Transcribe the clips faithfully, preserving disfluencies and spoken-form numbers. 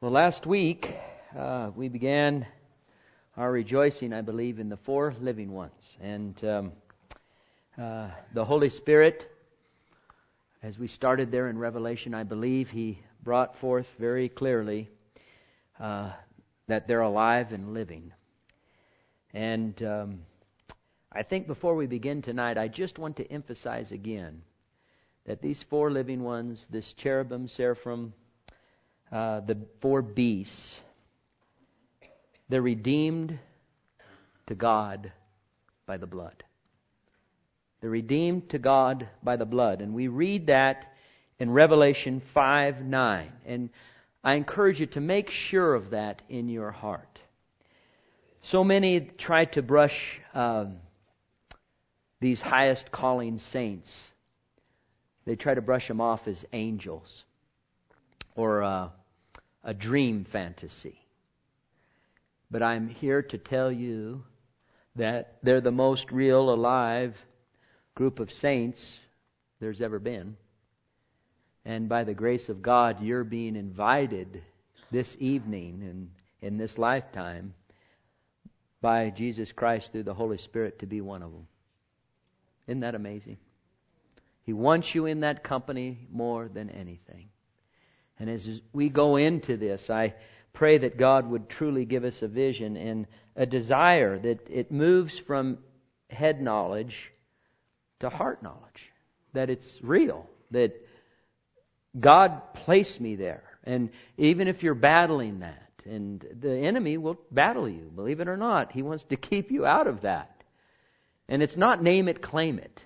Well, last week uh, we began our rejoicing, I believe, in the four living ones. And um, uh, the Holy Spirit, as we started there in Revelation, I believe He brought forth very clearly uh, that they're alive and living. And um, I think before we begin tonight, I just want to emphasize again that these four living ones, this cherubim, seraphim, Uh, the four beasts, they're redeemed to God by the blood. They're redeemed to God by the blood. And we read that in Revelation five nine. And I encourage you to make sure of that in your heart. So many try to brush um, these highest calling saints. They try to brush them off as angels or uh, a dream fantasy. But I'm here to tell you that they're the most real, alive group of saints there's ever been. And by the grace of God, you're being invited this evening and in this lifetime by Jesus Christ through the Holy Spirit to be one of them. Isn't that amazing? He wants you in that company more than anything. And as we go into this, I pray that God would truly give us a vision and a desire that it moves from head knowledge to heart knowledge. That it's real. That God placed me there. And even if you're battling that, and the enemy will battle you, believe it or not. He wants to keep you out of that. And it's not name it, claim it.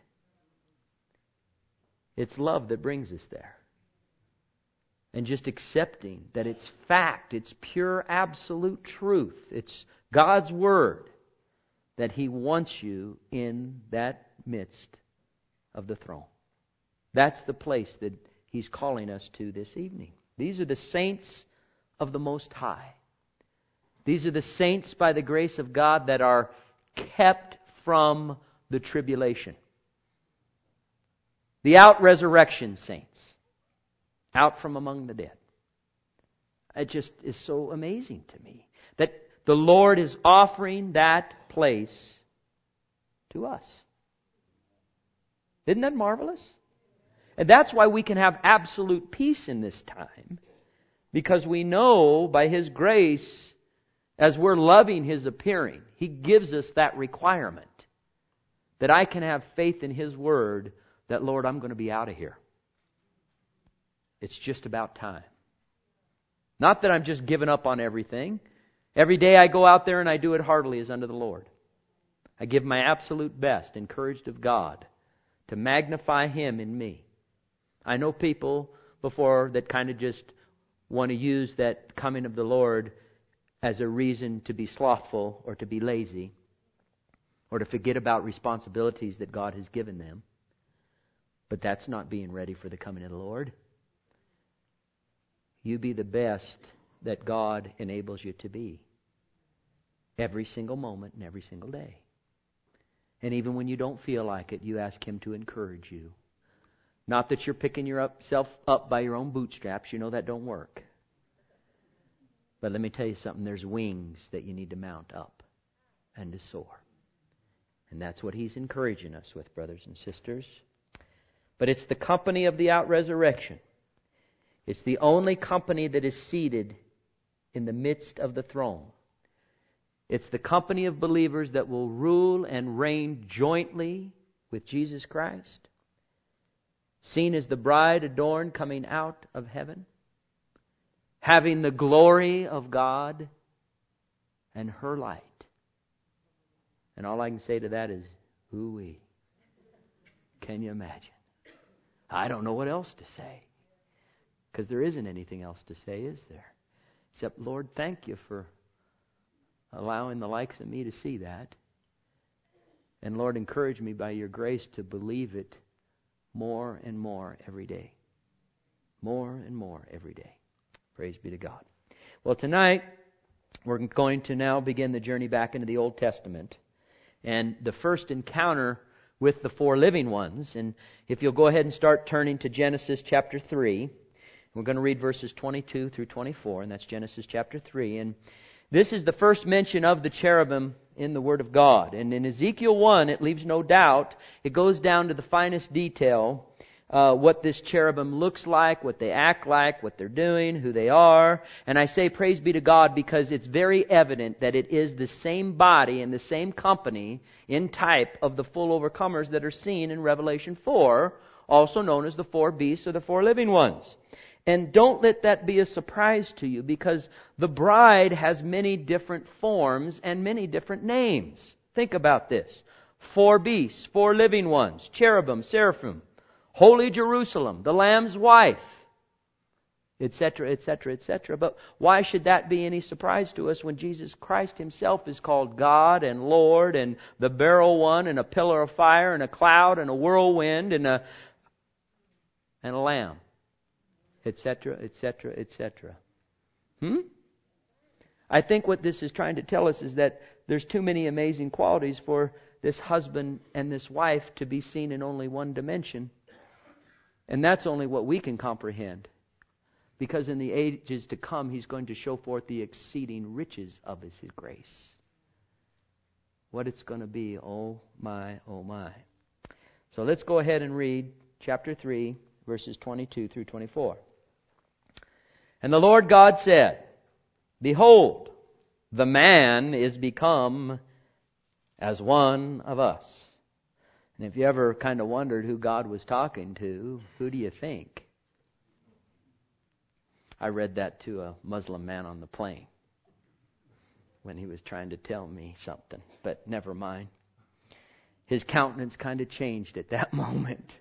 It's love that brings us there. And just accepting that it's fact, it's pure, absolute truth. It's God's Word that He wants you in that midst of the throne. That's the place that He's calling us to this evening. These are the saints of the Most High. These are the saints by the grace of God that are kept from the tribulation. The out-resurrection saints. Out from among the dead. It just is so amazing to me that the Lord is offering that place to us. Isn't that marvelous? And that's why we can have absolute peace in this time. Because we know by His grace, as we're loving His appearing, He gives us that requirement. That I can have faith in His Word that, Lord, I'm going to be out of here. It's just about time. Not that I'm just giving up on everything. Every day I go out there and I do it heartily as unto the Lord. I give my absolute best, encouraged of God, to magnify Him in me. I know people before that kind of just want to use that coming of the Lord as a reason to be slothful or to be lazy or to forget about responsibilities that God has given them. But that's not being ready for the coming of the Lord. You be the best that God enables you to be. Every single moment and every single day. And even when you don't feel like it, you ask Him to encourage you. Not that you're picking yourself up by your own bootstraps. You know that don't work. But let me tell you something. There's wings that you need to mount up and to soar. And that's what He's encouraging us with, brothers and sisters. But it's the company of the out-resurrection. It's the only company that is seated in the midst of the throne. It's the company of believers that will rule and reign jointly with Jesus Christ. Seen as the bride adorned coming out of heaven. Having the glory of God and her light. And all I can say to that is, ooh-wee. Can you imagine? I don't know what else to say. Because there isn't anything else to say, is there? Except, Lord, thank You for allowing the likes of me to see that. And Lord, encourage me by Your grace to believe it more and more every day. More and more every day. Praise be to God. Well, tonight, we're going to now begin the journey back into the Old Testament. And the first encounter with the four living ones. And if you'll go ahead and start turning to Genesis chapter three. We're going to read verses twenty-two through twenty-four, and that's Genesis chapter three. And this is the first mention of the cherubim in the Word of God. And in Ezekiel one, it leaves no doubt. It goes down to the finest detail, uh, what this cherubim looks like, what they act like, what they're doing, who they are. And I say praise be to God because it's very evident that it is the same body and the same company in type of the full overcomers that are seen in Revelation four, also known as the four beasts or the four living ones. And don't let that be a surprise to you, because the bride has many different forms and many different names. Think about this. Four beasts, four living ones, cherubim, seraphim, holy Jerusalem, the Lamb's wife, et cetera, et cetera, et cetera. But why should that be any surprise to us when Jesus Christ Himself is called God and Lord and the beryl one and a pillar of fire and a cloud and a whirlwind and a, and a lamb? Etc., et cetera, et cetera. Hmm? I think what this is trying to tell us is that there's too many amazing qualities for this husband and this wife to be seen in only one dimension. And that's only what we can comprehend. Because in the ages to come, He's going to show forth the exceeding riches of His grace. What it's going to be, oh my, oh my. So let's go ahead and read chapter three, verses twenty-two through twenty-four. And the Lord God said, Behold, the man is become as one of us. And if you ever kind of wondered who God was talking to, who do you think? I read that to a Muslim man on the plane when he was trying to tell me something, but never mind. His countenance kind of changed at that moment.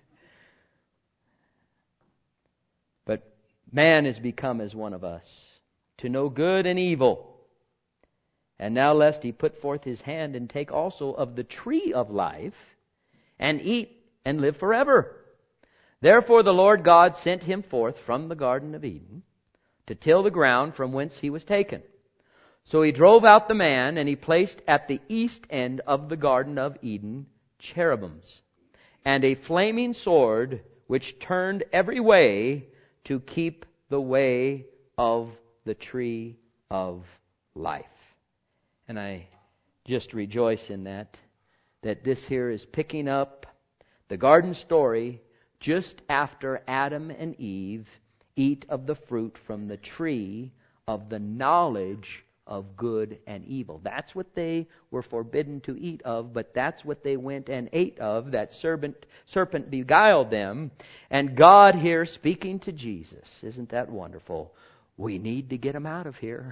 But man is become as one of us, to know good and evil. And now lest he put forth his hand and take also of the tree of life, and eat and live forever. Therefore the Lord God sent him forth from the Garden of Eden, to till the ground from whence he was taken. So he drove out the man, and he placed at the east end of the Garden of Eden cherubims, and a flaming sword which turned every way, to keep the way of the tree of life. And I just rejoice in that, that this here is picking up the garden story just after Adam and Eve eat of the fruit from the tree of the knowledge of good and evil. That's what they were forbidden to eat of, but that's what they went and ate of. That serpent, serpent beguiled them. And God here speaking to Jesus. Isn't that wonderful? We need to get them out of here.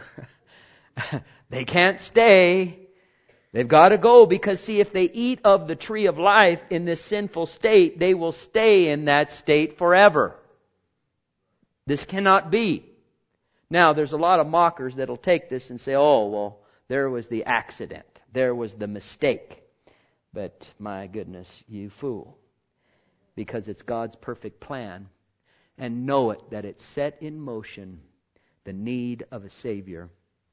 They can't stay. They've got to go, because see, if they eat of the tree of life in this sinful state, they will stay in that state forever. This cannot be. Now, there's a lot of mockers that'll take this and say, oh, well, there was the accident. There was the mistake. But my goodness, you fool. Because it's God's perfect plan. And know it, that it set in motion the need of a Savior.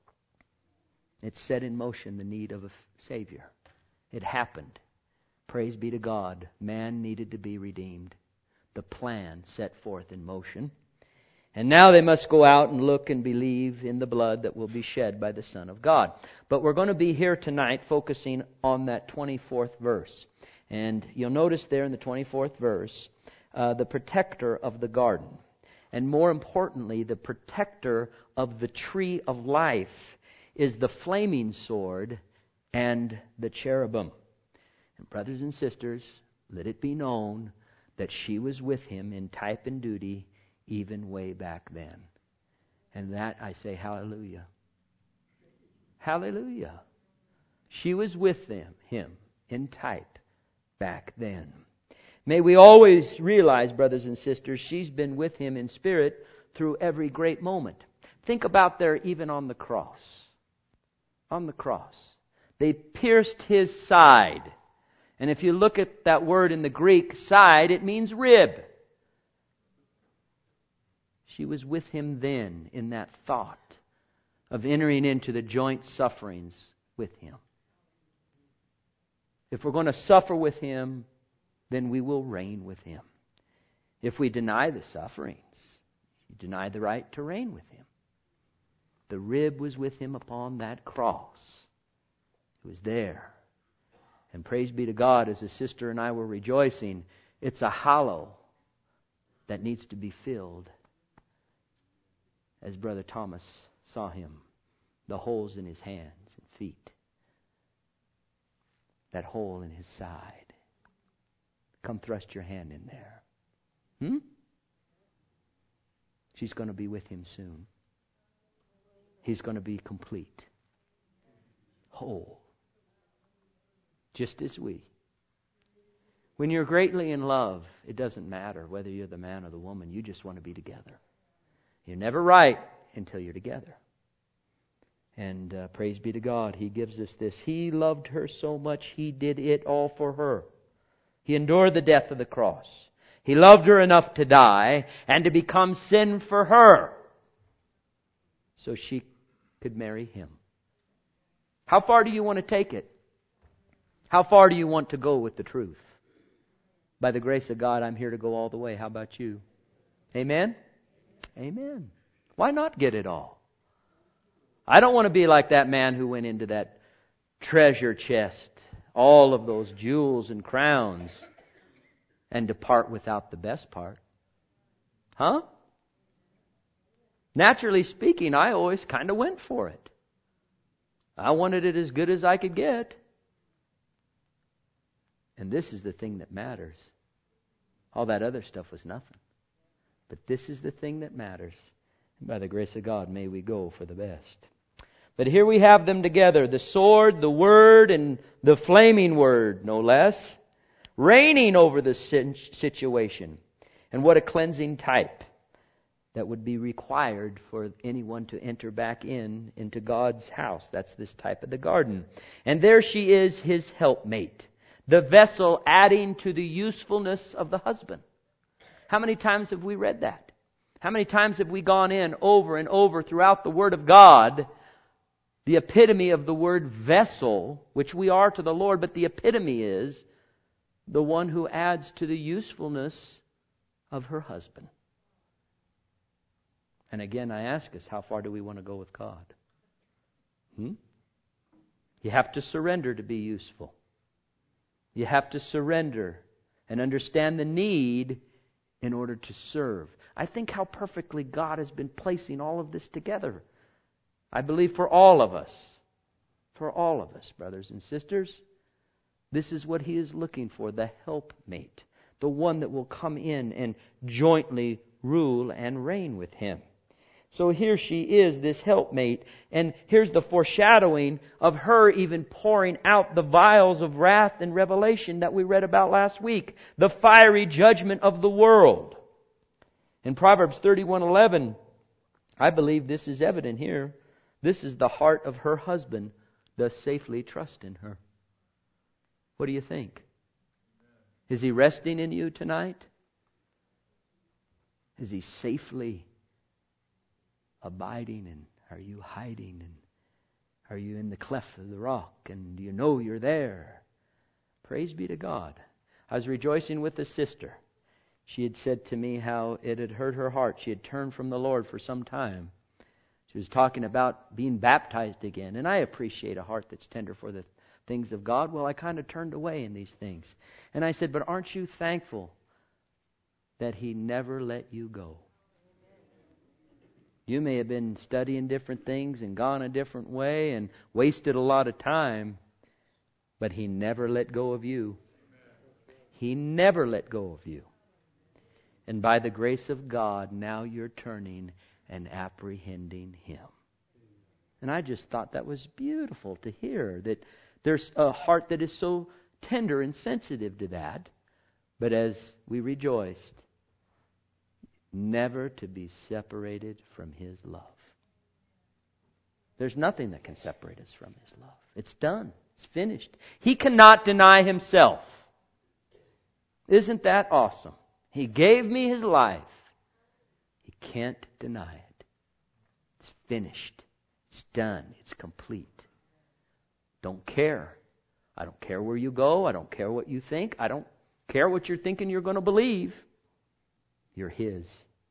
It set in motion the need of a Savior. It happened. Praise be to God. Man needed to be redeemed. The plan set forth in motion. And now they must go out and look and believe in the blood that will be shed by the Son of God. But we're going to be here tonight focusing on that twenty-fourth verse. And you'll notice there in the twenty-fourth verse, uh, the protector of the garden. And more importantly, the protector of the tree of life is the flaming sword and the cherubim. And brothers and sisters, let it be known that she was with him in type and duty even way back then. And that I say hallelujah. Hallelujah. She was with them, him, in type back then. May we always realize, brothers and sisters, she's been with him in spirit through every great moment. Think about there even on the cross. On the cross. They pierced his side. And if you look at that word in the Greek, side, it means rib. She was with him then in that thought of entering into the joint sufferings with him. If we're going to suffer with him, then we will reign with him. If we deny the sufferings, You deny the right to reign with Him. The rib was with Him upon that cross. It was there. And praise be to God, as a sister and I were rejoicing, it's a hollow that needs to be filled. As Brother Thomas saw him, the holes in his hands and feet, that hole in his side. Come thrust your hand in there. Hmm? She's going to be with him soon. He's going to be complete, whole, just as we. When you're greatly in love, it doesn't matter whether you're the man or the woman. You just want to be together. You're never right until you're together. And uh, praise be to God, He gives us this. He loved her so much, He did it all for her. He endured the death of the cross. He loved her enough to die and to become sin for her, so she could marry Him. How far do you want to take it? How far do you want to go with the truth? By the grace of God, I'm here to go all the way. How about you? Amen? Amen. Why not get it all? I don't want to be like that man who went into that treasure chest, all of those jewels and crowns, and depart without the best part. Huh? Naturally speaking, I always kind of went for it. I wanted it as good as I could get. And this is the thing that matters. All that other stuff was nothing. But this is the thing that matters. And by the grace of God, may we go for the best. But here we have them together. The sword, the word, and the flaming word, no less. Reigning over the situation. And what a cleansing type that would be required for anyone to enter back in into God's house. That's this type of the garden. And there she is, his helpmate. The vessel adding to the usefulness of the husband. How many times have we read that? How many times have we gone in over and over throughout the Word of God? The epitome of the word vessel, which we are to the Lord, but the epitome is the one who adds to the usefulness of her husband. And again, I ask us, how far do we want to go with God? Hmm? You have to surrender to be useful. You have to surrender and understand the need in order to serve. I think how perfectly God has been placing all of this together. I believe for all of us, for all of us, brothers and sisters, this is what He is looking for, the helpmate, the one that will come in and jointly rule and reign with Him. So here she is, this helpmate, and here's the foreshadowing of her even pouring out the vials of wrath and revelation that we read about last week, the fiery judgment of the world. In Proverbs thirty-one eleven, I believe this is evident here. This is the heart of her husband, thus safely trust in her. What do you think? Is he resting in you tonight? Is he safely abiding, and are you hiding, and are you in the cleft of the rock, and do you know you're there? Praise be to God. I was rejoicing with a sister. She had said to me how it had hurt her heart. She had turned from the Lord for some time. She was talking about being baptized again, and I appreciate a heart that's tender for the things of God. Well, I kind of turned away in these things. And I said, but aren't you thankful that He never let you go? You may have been studying different things and gone a different way and wasted a lot of time, but He never let go of you. He never let go of you. And by the grace of God, now you're turning and apprehending Him. And I just thought that was beautiful to hear, that there's a heart that is so tender and sensitive to that. But as we rejoiced, never to be separated from His love. There's nothing that can separate us from His love. It's done. It's finished. He cannot deny Himself. Isn't that awesome? He gave me His life. He can't deny it. It's finished. It's done. It's complete. Don't care. I don't care where you go. I don't care what you think. I don't care what you're thinking you're going to believe. You're His.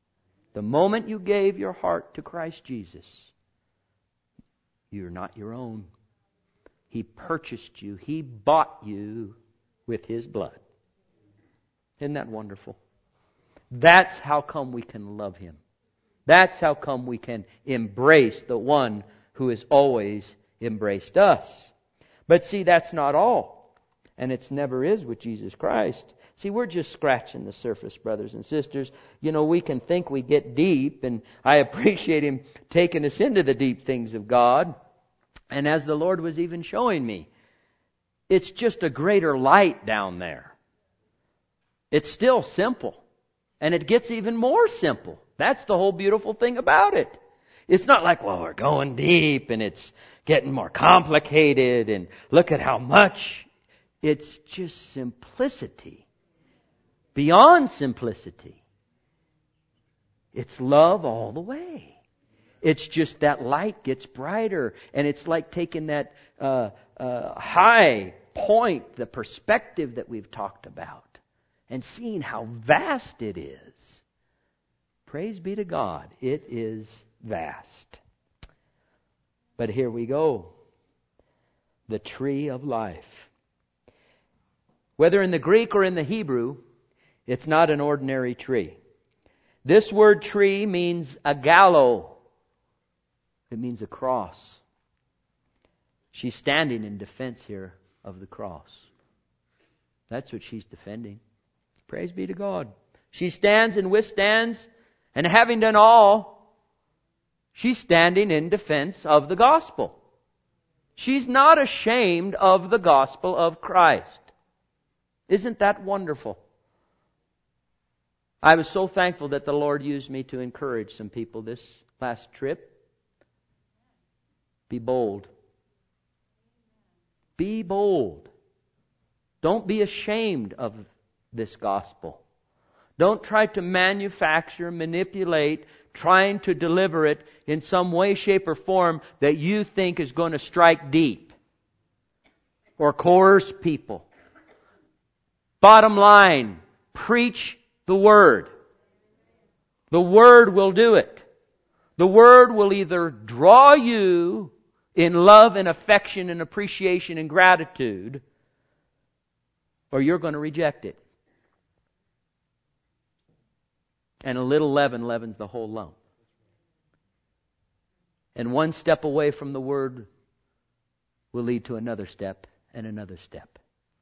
The moment you gave your heart to Christ Jesus, you're not your own. He purchased you. He bought you with His blood. Isn't that wonderful? That's how come we can love Him. That's how come we can embrace the one who has always embraced us. But see, that's not all. And it never is with Jesus Christ. See, we're just scratching the surface, brothers and sisters. You know, we can think we get deep, and I appreciate Him taking us into the deep things of God. And as the Lord was even showing me, it's just a greater light down there. It's still simple. And it gets even more simple. That's the whole beautiful thing about it. It's not like, well, we're going deep and it's getting more complicated and look at how much. It's just simplicity. Beyond simplicity. It's love all the way. It's just that light gets brighter, and it's like taking that uh, uh, high point, the perspective that we've talked about, and seeing how vast it is. Praise be to God. It is vast. But here we go. The tree of life. Whether in the Greek or in the Hebrew, it's not an ordinary tree. This word tree means a gallows. It means a cross. She's standing in defense here of the cross. That's what she's defending. Praise be to God. She stands and withstands, and having done all, she's standing in defense of the gospel. She's not ashamed of the gospel of Christ. Isn't that wonderful? I was so thankful that the Lord used me to encourage some people this last trip. Be bold. Be bold. Don't be ashamed of this gospel. Don't try to manufacture, manipulate, trying to deliver it in some way, shape, or form that you think is going to strike deep or coerce people. Bottom line, preach the Word. The Word will do it. The Word will either draw you in love and affection and appreciation and gratitude, or you're going to reject it. And a little leaven leavens the whole lump. And one step away from the Word will lead to another step and another step.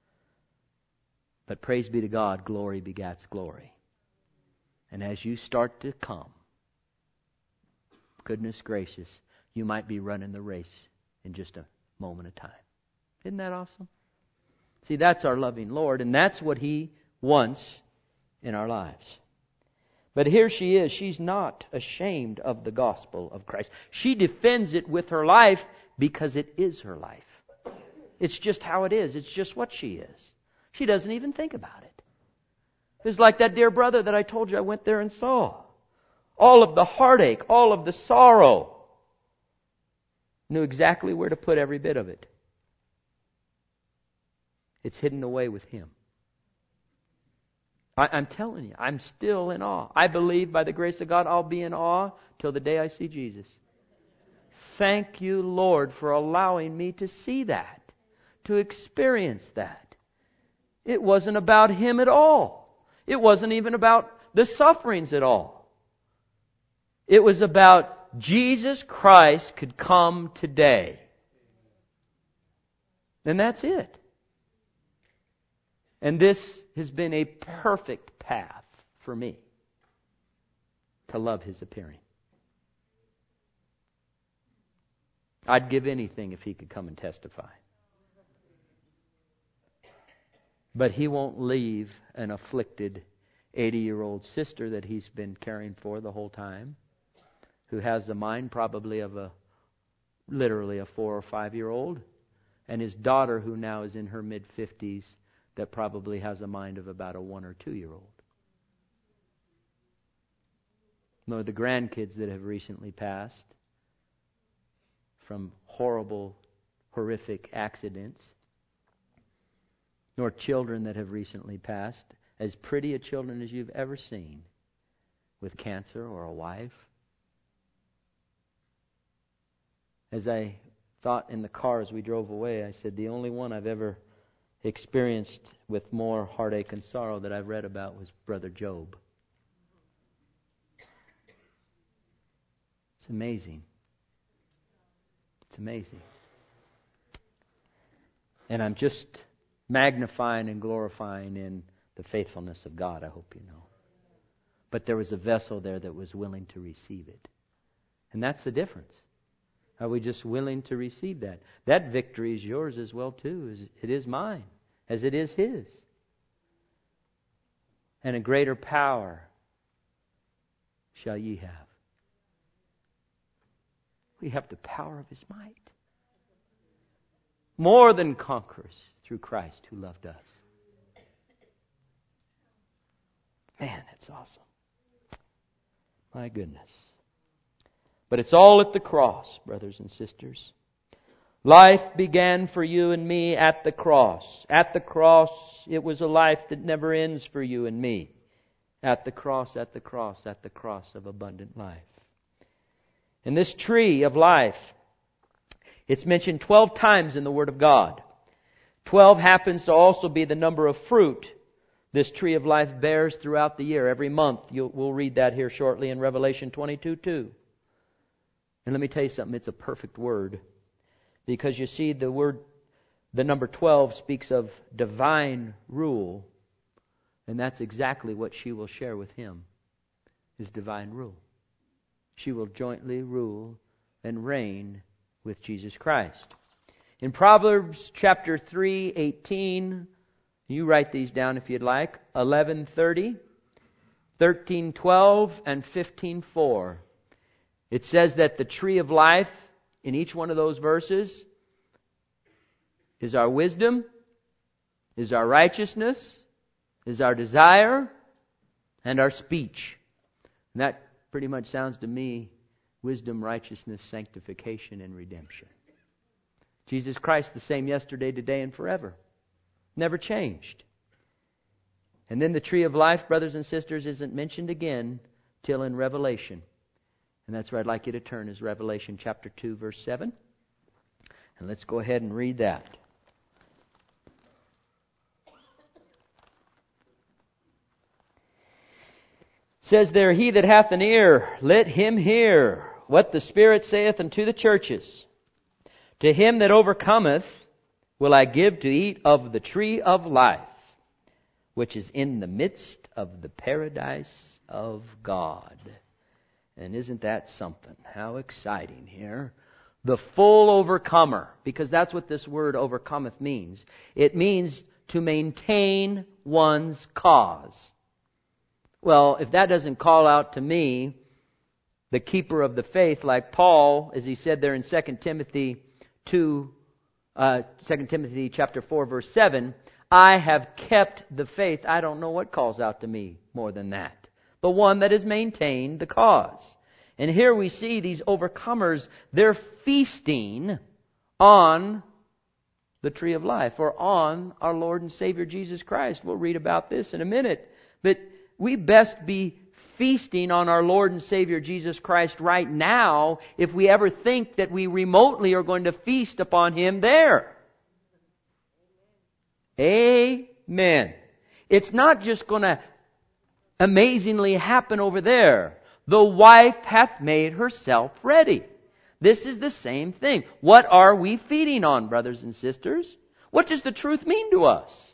But praise be to God, glory begats glory. And as you start to come, goodness gracious, you might be running the race in just a moment of time. Isn't that awesome? See, that's our loving Lord, and that's what He wants in our lives. But here she is. She's not ashamed of the gospel of Christ. She defends it with her life because it is her life. It's just how it is. It's just what she is. She doesn't even think about it. It's like that dear brother that I told you I went there and saw. All of the heartache, all of the sorrow. Knew exactly where to put every bit of it. It's hidden away with Him. I, I'm telling you, I'm still in awe. I believe by the grace of God I'll be in awe till the day I see Jesus. Thank you, Lord, for allowing me to see that, to experience that. It wasn't about Him at all. It wasn't even about the sufferings at all. It was about Jesus Christ could come today. And that's it. And this has been a perfect path for me to love His appearing. I'd give anything if He could come and testify. But He won't leave an afflicted eighty-year-old sister that He's been caring for the whole time, who has the mind probably of a, literally a four or five-year-old, and his daughter who now is in her mid-fifties that probably has a mind of about a one or two-year-old. Nor the grandkids that have recently passed from horrible, horrific accidents. Nor children that have recently passed, as pretty a children as you've ever seen. with cancer or a wife. As I thought in the car as we drove away, I said, the only one I've ever experienced with more heartache and sorrow that I've read about was Brother Job. It's amazing. It's amazing. And I'm just magnifying and glorifying in the faithfulness of God, I hope you know. But there was a vessel there that was willing to receive it. And that's the difference. Are we just willing to receive that? That victory is yours as well too. It is mine, as it is His. And a greater power shall ye have. We have the power of His might. More than conquerors through Christ who loved us. Man, that's awesome. My goodness. But it's all at the cross, brothers and sisters. Life began for you and me at the cross. At the cross, it was a life that never ends for you and me. At the cross, at the cross, at the cross of abundant life. And this tree of life, it's mentioned twelve times in the Word of God. Twelve happens to also be the number of fruit this tree of life bears throughout the year. Every month, you'll, we'll read that here shortly in Revelation twenty-two two. And let me tell you something, it's a perfect word. Because you see, the word, the number twelve speaks of divine rule. And that's exactly what she will share with Him, is divine rule. She will jointly rule and reign with Jesus Christ. In Proverbs chapter three eighteen, you write these down if you'd like, eleven thirty, thirteen twelve, and fifteen four. It says that the tree of life in each one of those verses is our wisdom, is our righteousness, is our desire, and our speech. And that pretty much sounds to me wisdom, righteousness, sanctification, and redemption. Jesus Christ the same yesterday, today, and forever. Never changed. And then the tree of life, brothers and sisters, isn't mentioned again till in Revelation. And that's where I'd like you to turn, is Revelation chapter two, verse seven. And let's go ahead and read that. It says there, He that hath an ear, let him hear what the Spirit saith unto the churches. To him that overcometh will I give to eat of the tree of life, which is in the midst of the paradise of God. And isn't that something? How exciting here. The full overcomer, because that's what this word overcometh means. It means to maintain one's cause. Well, if that doesn't call out to me, the keeper of the faith, like Paul, as he said there in Second Timothy two, uh, Second Timothy chapter four, verse seven, I have kept the faith. I don't know what calls out to me more than that. The one that has maintained the cause. And here we see these overcomers, they're feasting on the tree of life, or on our Lord and Savior Jesus Christ. We'll read about this in a minute. But we best be feasting on our Lord and Savior Jesus Christ right now if we ever think that we remotely are going to feast upon Him there. Amen. It's not just going to amazingly happen over there. The wife hath made herself ready. This is the same thing. What are we feeding on, brothers and sisters? What does the truth mean to us?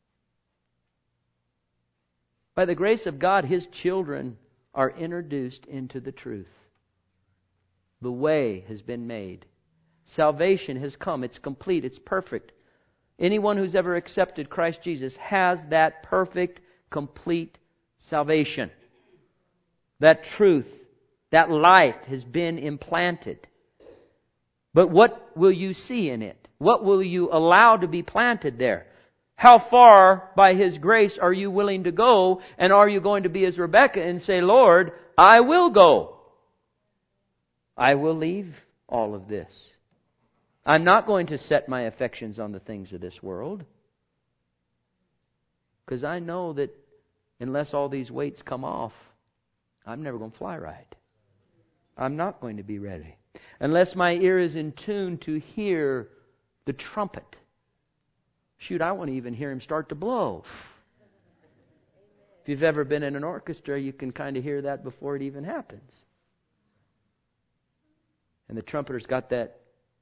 By the grace of God, His children are introduced into the truth. The way has been made. Salvation has come. It's complete. It's perfect. Anyone who's ever accepted Christ Jesus has that perfect, complete salvation. That truth, that life has been implanted. But what will you see in it? What will you allow to be planted there? How far, by His grace, are you willing to go? And are you going to be as Rebekah and say, Lord, I will go. I will leave all of this. I'm not going to set my affections on the things of this world. Because I know that unless all these weights come off, I'm never going to fly right. I'm not going to be ready. Unless my ear is in tune to hear the trumpet. Shoot, I want to even hear him start to blow. If you've ever been in an orchestra, you can kind of hear that before it even happens. And the trumpeter's got that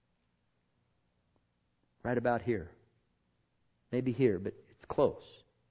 right about here. Maybe here, but it's close.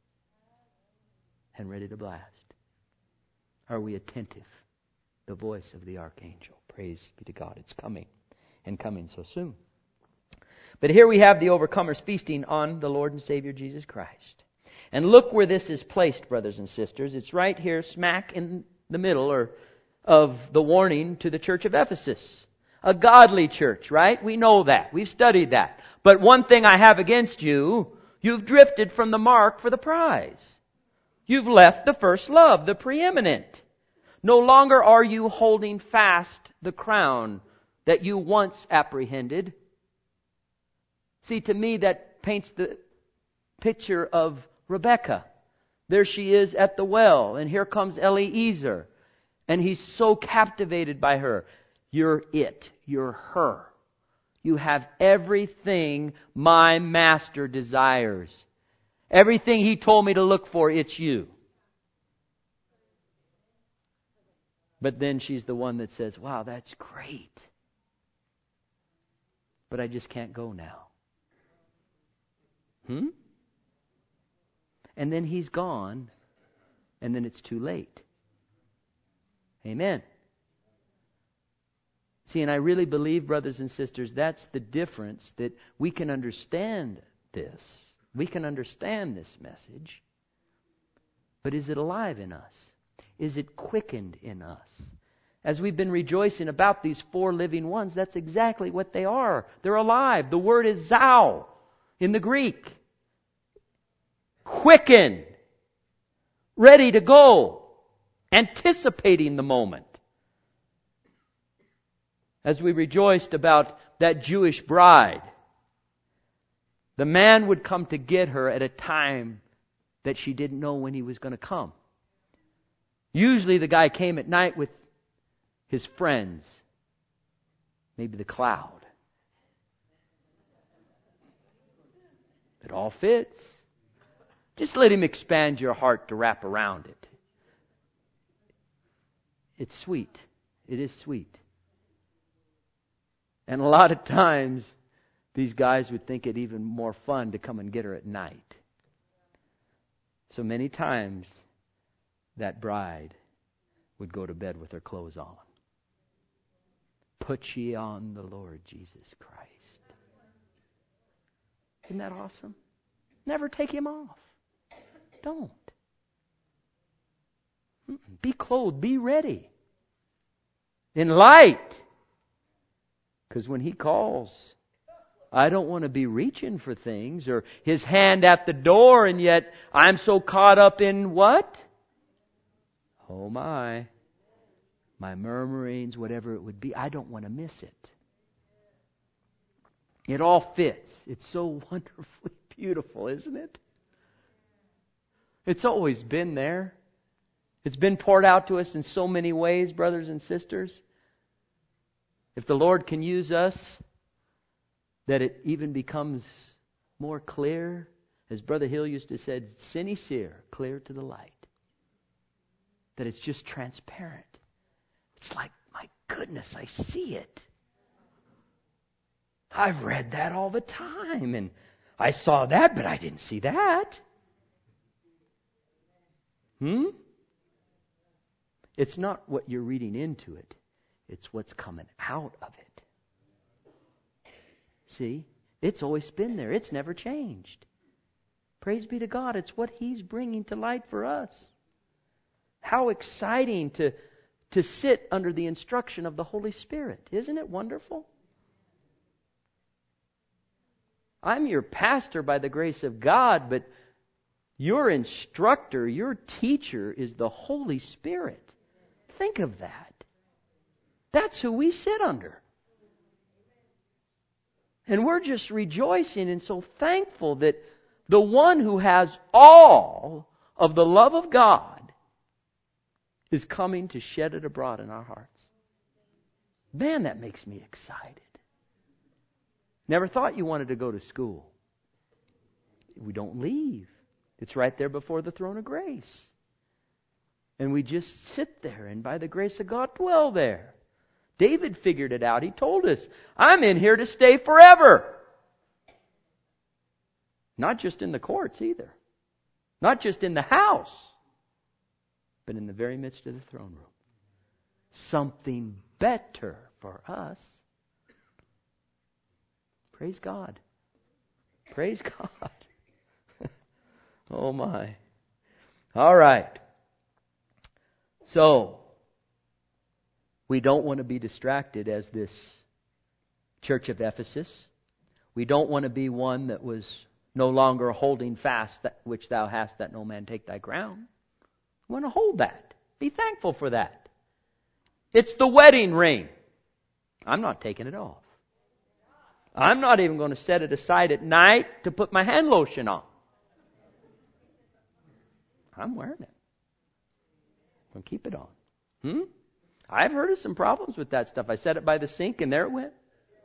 And ready to blast. Are we attentive? The voice of the archangel. Praise be to God. It's coming. And coming so soon. But here we have the overcomers feasting on the Lord and Savior Jesus Christ. And look where this is placed, brothers and sisters. It's right here, smack in the middle or of the warning to the church of Ephesus. A godly church, right? We know that. We've studied that. But one thing I have against you, you've drifted from the mark for the prize. You've left the first love, the preeminent. No longer are you holding fast the crown that you once apprehended. See, to me that paints the picture of Rebecca. There she is at the well, and here comes Eliezer. And he's so captivated by her. You're it. You're her. You have everything my master desires. Everything he told me to look for, it's you. But then she's the one that says, wow, that's great. But I just can't go now. Hmm? And then he's gone, and then it's too late. Amen. See, and I really believe, brothers and sisters, that's the difference, that we can understand this. We can understand this message. But is it alive in us? Is it quickened in us? As we've been rejoicing about these four living ones, that's exactly what they are. They're alive. The word is zao in the Greek. Quickened. Ready to go. Anticipating the moment. As we rejoiced about that Jewish bride, the man would come to get her at a time that she didn't know when he was going to come. Usually the guy came at night with his friends. Maybe the cloud. It all fits. Just let him expand your heart to wrap around it. It's sweet. It is sweet. And a lot of times, these guys would think it even more fun to come and get her at night. So many times, that bride would go to bed with her clothes on. Put ye on the Lord Jesus Christ. Isn't that awesome? Never take him off. Don't. Be clothed. Be ready. In light. Because when he calls, I don't want to be reaching for things or his hand at the door, and yet I'm so caught up in what? Oh my. My murmurings, whatever it would be. I don't want to miss it. It all fits. It's so wonderfully beautiful, isn't it? It's always been there. It's been poured out to us in so many ways, brothers and sisters. If the Lord can use us, that it even becomes more clear. As Brother Hill used to say, sine seer, clear to the light. That it's just transparent. It's like, my goodness, I see it. I've read that all the time, and I saw that, but I didn't see that. Hmm? It's not what you're reading into it. It's what's coming out of it. See? It's always been there. It's never changed. Praise be to God. It's what He's bringing to light for us. How exciting to, to sit under the instruction of the Holy Spirit. Isn't it wonderful? I'm your pastor by the grace of God, but your instructor, your teacher is the Holy Spirit. Think of that. That's who we sit under. And we're just rejoicing and so thankful that the one who has all of the love of God is coming to shed it abroad in our hearts. Man, that makes me excited. Never thought you wanted to go to school. We don't leave. It's right there before the throne of grace. And we just sit there and by the grace of God dwell there. David figured it out. He told us, I'm in here to stay forever. Not just in the courts either. Not just in the house. But in the very midst of the throne room. Something better for us. Praise God. Praise God. Oh my. All right. So, we don't want to be distracted as this church of Ephesus. We don't want to be one that was no longer holding fast that which thou hast, that no man take thy crown. We want to hold that. Be thankful for that. It's the wedding ring. I'm not taking it off. I'm not even going to set it aside at night to put my hand lotion on. I'm wearing it. I'm going to keep it on. Hmm? I've heard of some problems with that stuff. I set it by the sink and there it went.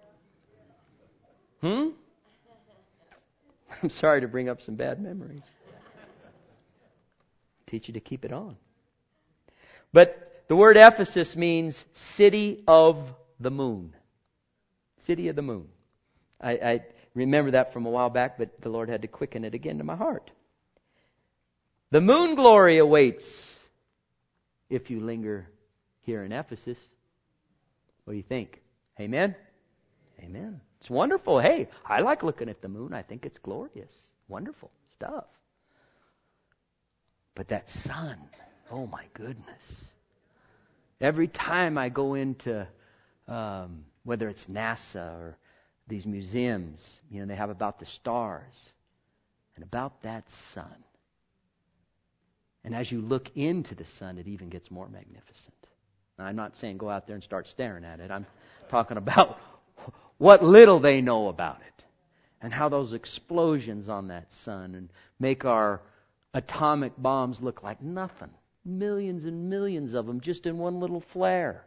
Hmm? I'm sorry to bring up some bad memories. Teach you to keep it on. But the word Ephesus means city of the moon. City of the moon. I, I remember that from a while back, but the Lord had to quicken it again to my heart. The moon glory awaits if you linger here in Ephesus. What do you think? Amen? Amen. It's wonderful. Hey, I like looking at the moon. I think it's glorious. Wonderful stuff. But that sun, oh my goodness. Every time I go into, um, whether it's NASA or these museums, you know, they have about the stars and about that sun. And as you look into the sun, it even gets more magnificent. Now, I'm not saying go out there and start staring at it. I'm talking about what little they know about it. And how those explosions on that sun and make our atomic bombs look like nothing. Millions and millions of them just in one little flare.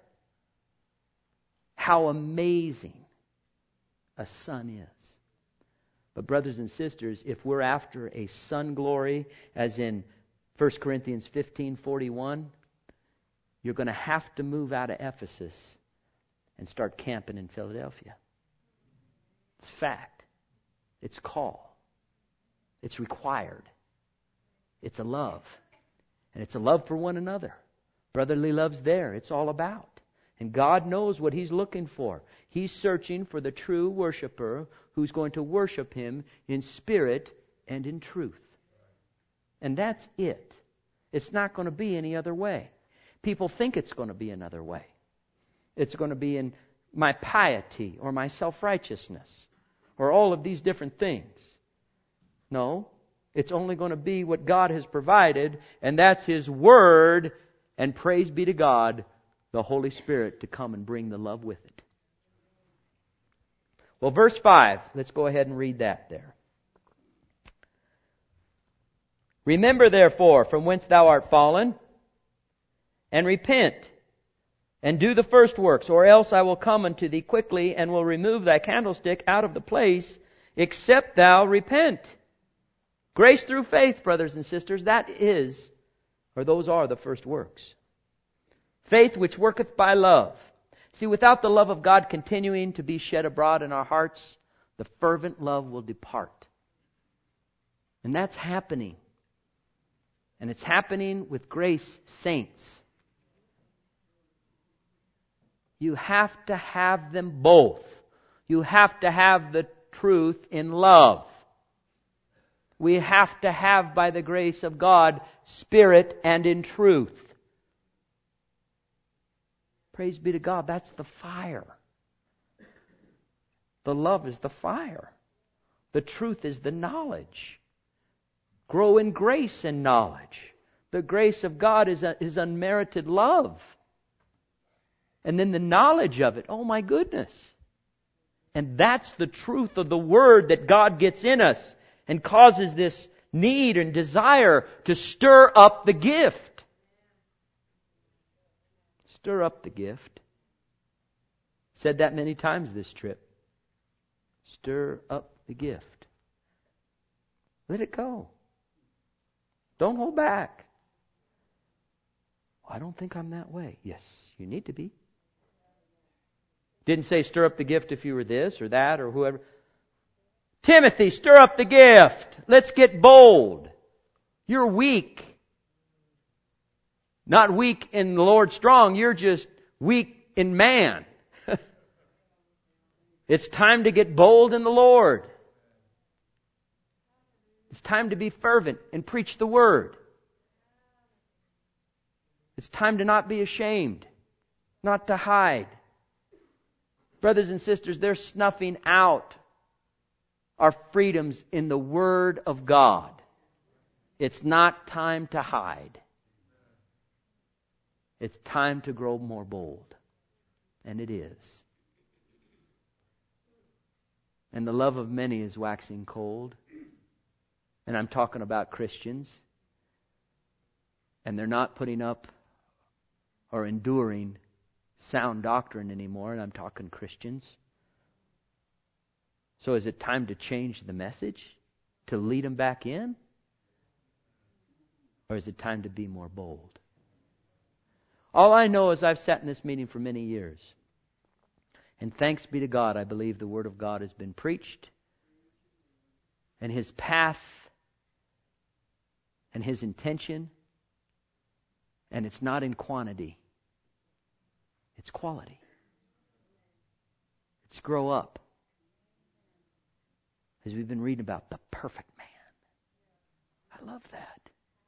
How amazing a sun is. But brothers and sisters, if we're after a sun glory, as in First Corinthians fifteen forty-one, you're going to have to move out of Ephesus and start camping in Philadelphia. It's fact. It's call. It's required. It's a love. And it's a love for one another. Brotherly love's there. It's all about. And God knows what He's looking for. He's searching for the true worshiper who's going to worship Him in spirit and in truth. And that's it. It's not going to be any other way. People think it's going to be another way. It's going to be in my piety or my self-righteousness or all of these different things. No, it's only going to be what God has provided, and that's His Word, and praise be to God, the Holy Spirit to come and bring the love with it. Well, verse five, let's go ahead and read that there. Remember therefore from whence thou art fallen, and repent, and do the first works, or else I will come unto thee quickly, and will remove thy candlestick out of the place, except thou repent. Grace through faith, brothers and sisters, that is, or those are the first works. Faith which worketh by love. See, without the love of God continuing to be shed abroad in our hearts, the fervent love will depart. And that's happening. And it's happening with grace saints. You have to have them both. You have to have the truth in love. We have to have, by the grace of God, spirit and in truth. Praise be to God, that's the fire. The love is the fire. The truth is the knowledge. Grow in grace and knowledge. The grace of God is, a, is unmerited love. And then the knowledge of it, oh my goodness. And that's the truth of the Word that God gets in us and causes this need and desire to stir up the gift. Stir up the gift. Said that many times this trip. Stir up the gift. Let it go. Don't hold back. I don't think I'm that way. Yes, you need to be. Didn't say stir up the gift if you were this or that or whoever. Timothy, stir up the gift. Let's get bold. You're weak. Not weak in the Lord strong. You're just weak in man. It's time to get bold in the Lord. It's time to be fervent and preach the Word. It's time to not be ashamed, not to hide. Brothers and sisters, they're snuffing out our freedoms in the Word of God. It's not time to hide. It's time to grow more bold. And it is. And the love of many is waxing cold. And I'm talking about Christians. And they're not putting up or enduring sound doctrine anymore. And I'm talking Christians. So is it time to change the message? To lead them back in? Or is it time to be more bold? All I know is I've sat in this meeting for many years. And thanks be to God, I believe the Word of God has been preached. And His path and His intention. And it's not in quantity. It's quality. It's grow up. As we've been reading about the perfect man. I love that.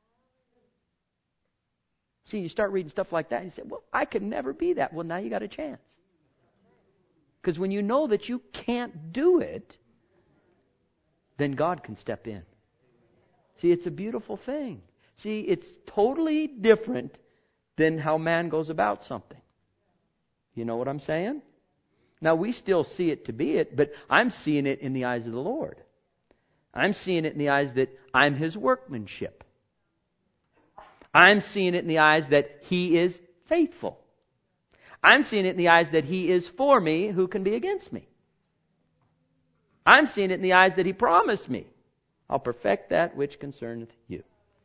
See, you start reading stuff like that and you say, well, I could never be that. Well, now you got a chance. Because when you know that you can't do it, then God can step in. See, it's a beautiful thing. See, it's totally different than how man goes about something. You know what I'm saying? Now, we still see it to be it, but I'm seeing it in the eyes of the Lord. I'm seeing it in the eyes that I'm His workmanship. I'm seeing it in the eyes that He is faithful. I'm seeing it in the eyes that He is for me, who can be against me. I'm seeing it in the eyes that He promised me. I'll perfect that which concerneth you.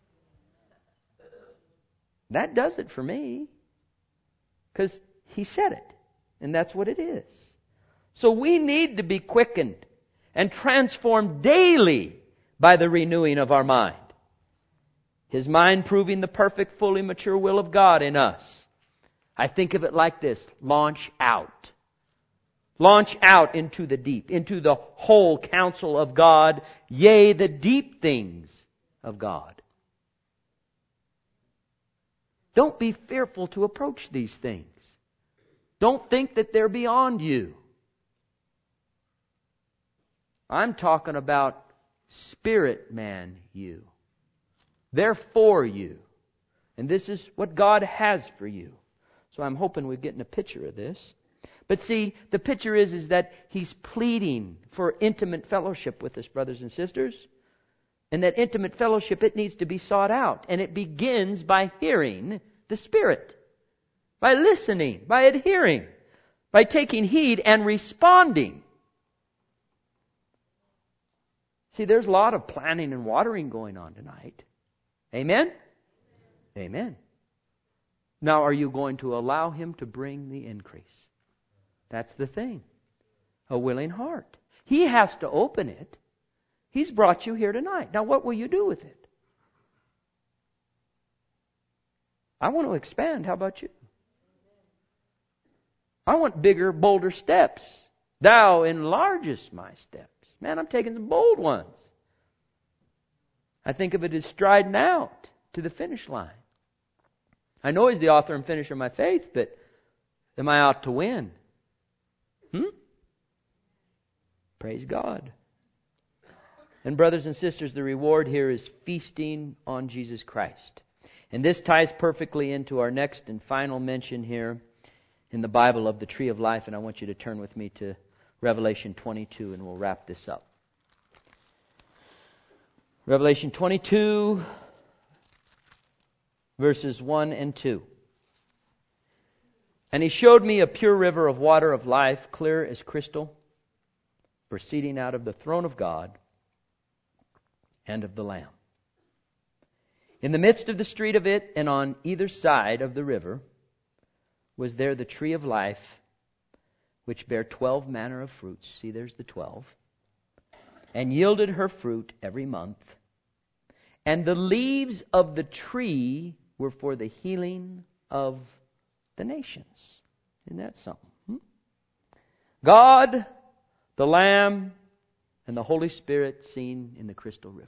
That does it for me. Because He said it. And that's what it is. So we need to be quickened and transformed daily by the renewing of our mind. His mind proving the perfect, fully mature will of God in us. I think of it like this. Launch out. Launch out into the deep, into the whole counsel of God, yea, the deep things of God. Don't be fearful to approach these things. Don't think that they're beyond you. I'm talking about spirit man you. They're for you. And this is what God has for you. So I'm hoping we're getting a picture of this. But see, the picture is, is that He's pleading for intimate fellowship with us, brothers and sisters. And that intimate fellowship, it needs to be sought out. And it begins by hearing the Spirit. By listening, by adhering, by taking heed and responding. See, there's a lot of planting and watering going on tonight. Amen? Amen. Now, are you going to allow Him to bring the increase? That's the thing. A willing heart. He has to open it. He's brought you here tonight. Now, what will you do with it? I want to expand. How about you? I want bigger, bolder steps. Thou enlargest my steps. Man, I'm taking some bold ones. I think of it as striding out to the finish line. I know He's the author and finisher of my faith, but am I out to win? Hmm? Praise God. And brothers and sisters, the reward here is feasting on Jesus Christ. And this ties perfectly into our next and final mention here in the Bible of the tree of life. And I want you to turn with me to Revelation twenty-two and we'll wrap this up. Revelation twenty-two, verses one and two. And he showed me a pure river of water of life, clear as crystal, proceeding out of the throne of God and of the Lamb. In the midst of the street of it, and on either side of the river, was there the tree of life, which bare twelve manner of fruits. See, there's the twelve. And yielded her fruit every month. And the leaves of the tree were for the healing of the nations. Isn't that something? Hmm? God, the Lamb, and the Holy Spirit seen in the crystal river.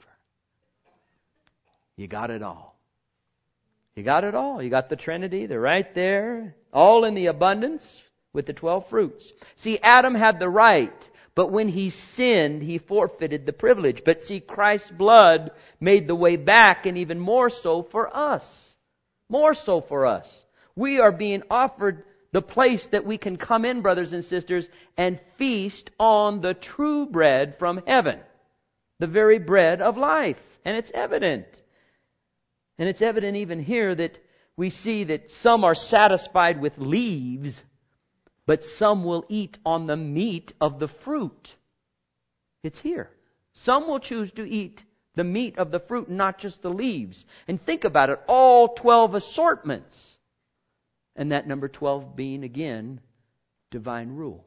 You got it all. You got it all. You got the Trinity. They're right there. All in the abundance with the twelve fruits. See, Adam had the right, but when he sinned, he forfeited the privilege. But see, Christ's blood made the way back, and even more so for us. More so for us. We are being offered the place that we can come in, brothers and sisters, and feast on the true bread from heaven. The very bread of life. And it's evident. And it's evident even here that we see that some are satisfied with leaves, but some will eat on the meat of the fruit. It's here. Some will choose to eat the meat of the fruit, not just the leaves. And think about it, all twelve assortments. And that number twelve being, again, divine rule.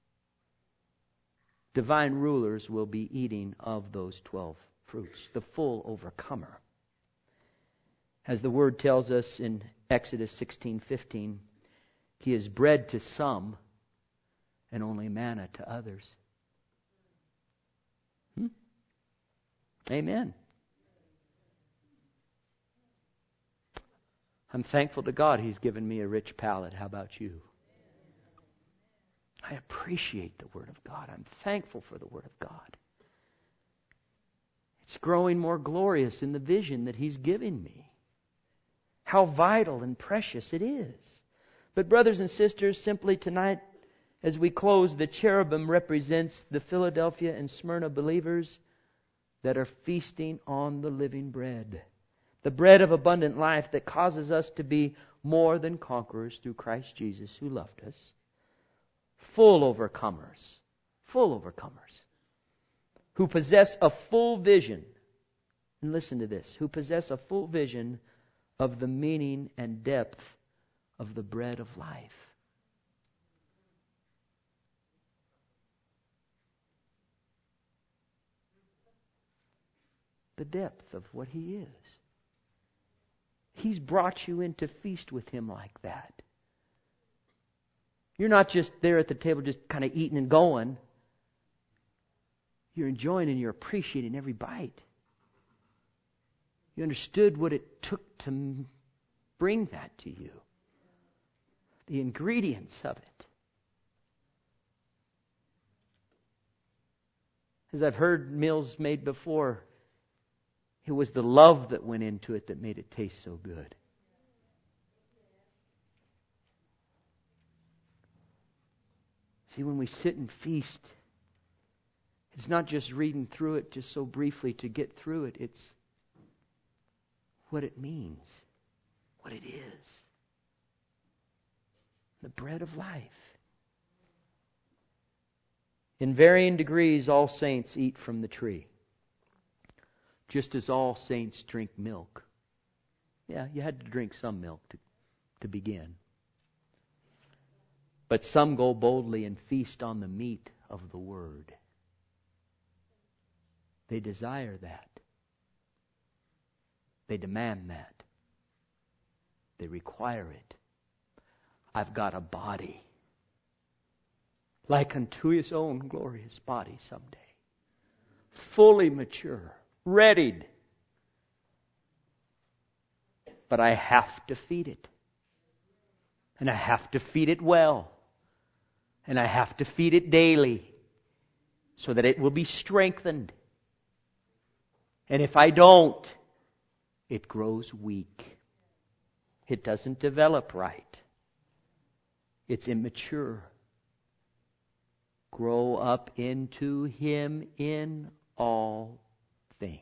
Divine rulers will be eating of those twelve fruits, the full overcomer. As the Word tells us in Exodus sixteen fifteen, He is bread to some and only manna to others. Hmm? Amen. I'm thankful to God He's given me a rich palate. How about you? I appreciate the Word of God. I'm thankful for the Word of God. It's growing more glorious in the vision that He's giving me. How vital and precious it is. But brothers and sisters, simply tonight, as we close, the cherubim represents the Philadelphia and Smyrna believers that are feasting on the living bread. The bread of abundant life that causes us to be more than conquerors through Christ Jesus who loved us. Full overcomers. Full overcomers. Who possess a full vision. And listen to this. Who possess a full vision of the meaning and depth of the bread of life. The depth of what He is. He's brought you in to feast with Him like that. You're not just there at the table just kind of eating and going. You're enjoying and you're appreciating every bite. You understood what it took to bring that to you. The ingredients of it. As I've heard meals made before, it was the love that went into it that made it taste so good. See, when we sit and feast, it's not just reading through it just so briefly to get through it. It's what it means, what it is. The bread of life. In varying degrees, all saints eat from the tree. Just as all saints drink milk. Yeah, you had to drink some milk to, to begin. But some go boldly and feast on the meat of the Word. They desire that. They demand that. They require it. I've got a body. Like unto His own glorious body someday. Fully mature. Readied. But I have to feed it. And I have to feed it well. And I have to feed it daily. So that it will be strengthened. And if I don't, it grows weak. It doesn't develop right. It's immature. Grow up into Him in all things.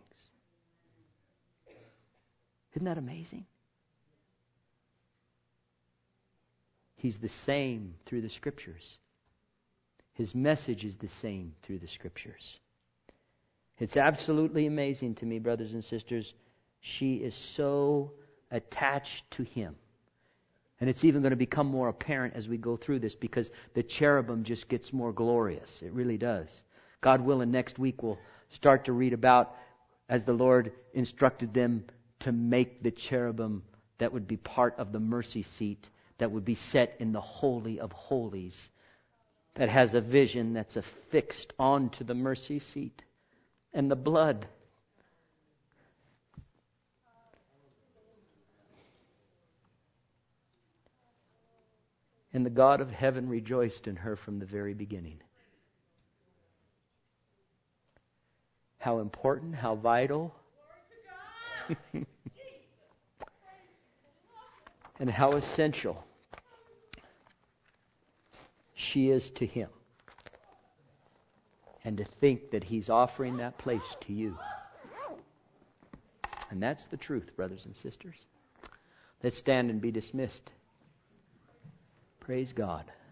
Isn't that amazing? He's the same through the Scriptures. His message is the same through the Scriptures. It's absolutely amazing to me, brothers and sisters. She is so attached to Him. And it's even going to become more apparent as we go through this, because the cherubim just gets more glorious. It really does. God willing, next week we'll start to read about as the Lord instructed them to make the cherubim that would be part of the mercy seat, that would be set in the Holy of Holies, that has a vision that's affixed onto the mercy seat. And the blood. And the God of heaven rejoiced in her from the very beginning. How important, how vital, and how essential she is to Him. And to think that He's offering that place to you. And that's the truth, brothers and sisters. Let's stand and be dismissed. Praise God.